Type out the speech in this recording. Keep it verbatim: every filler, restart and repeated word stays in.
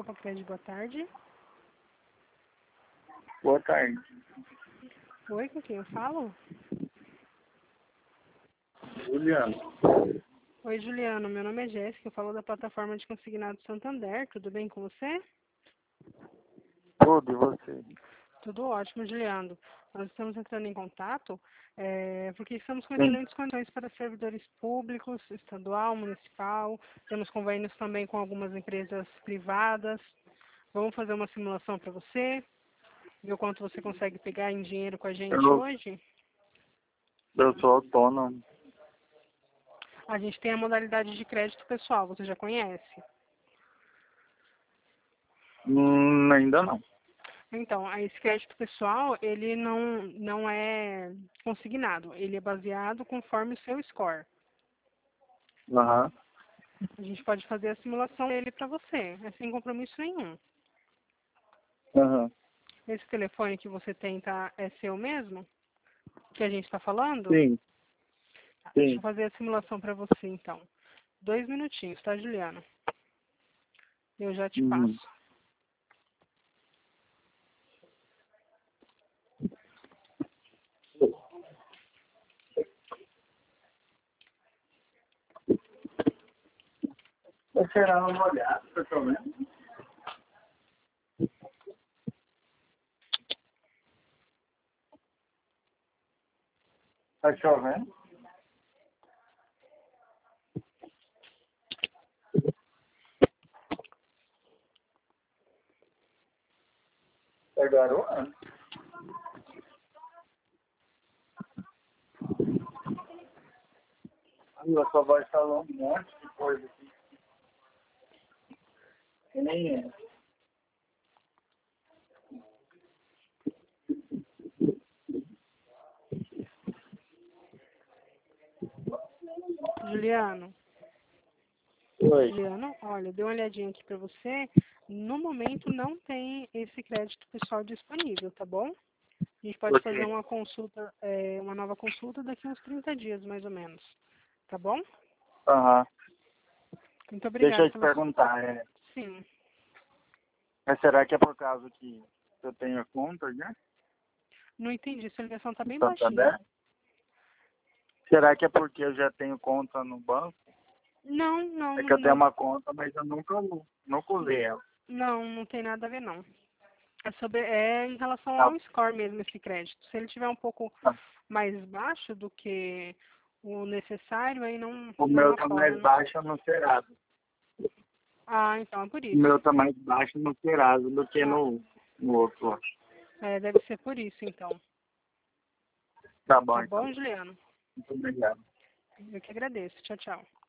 Copa Crédito, boa tarde. Boa tarde. Oi, com quem eu falo? Juliano. Oi, Juliano. Meu nome é Jéssica, eu falo da plataforma de consignado Santander. Tudo bem com você? Tudo, e você? Tudo ótimo, Juliano. Nós estamos entrando em contato é, porque estamos com Sim. excelentes condições para servidores públicos, estadual, municipal. Temos convênios também com algumas empresas privadas. Vamos fazer uma simulação para você, ver o quanto você consegue pegar em dinheiro com a gente Eu, hoje. eu sou autônomo. A gente tem a modalidade de crédito pessoal, você já conhece? Hum, ainda não. Então, esse crédito pessoal, ele não, não é consignado, ele é baseado conforme o seu score. Aham. A gente pode fazer a simulação dele para você, é sem compromisso nenhum. Aham. Esse telefone que você tem tá, é seu mesmo? Que a gente está falando? Sim, Tá, deixa eu sim. fazer a simulação para você, então. Dois minutinhos, tá, Juliana? Eu já te Uhum. passo. Vou tirar uma olhada, tá chovendo? Tá chovendo? Tá garoando? Ai, a sua voz falou um monte de coisa aqui. Que nem é. Juliano, Oi. Juliano, olha, dei uma olhadinha aqui para você. No momento não tem esse crédito pessoal disponível, tá bom? A gente pode Por fazer quê? uma consulta, é, uma nova consulta daqui uns trinta dias, mais ou menos. Tá bom? Aham. Muito Deixa obrigada eu te pela... perguntar, é, Sim. mas será que é por causa que eu tenho a conta, né? Não entendi, sua ligação tá No bem baixinha. Santander? Será que é porque eu já tenho conta no banco? Não, não, É que eu tenho não, uma conta, mas eu nunca, u- nunca usei ela. não, não tem nada a ver, não. É, sobre, é em relação Tá, ao score mesmo, esse crédito. Se ele tiver um pouco tá. mais baixo do que o necessário, aí não, O não meu tá mais rola. baixo no Serasa. Ah, então é por O isso. meu tá mais baixo no Serasa do que Ah, no, no outro, eu acho. é, deve ser por isso, então. Tá bom, Tá então. bom, Juliano? Muito obrigado. Eu que agradeço. Tchau, tchau.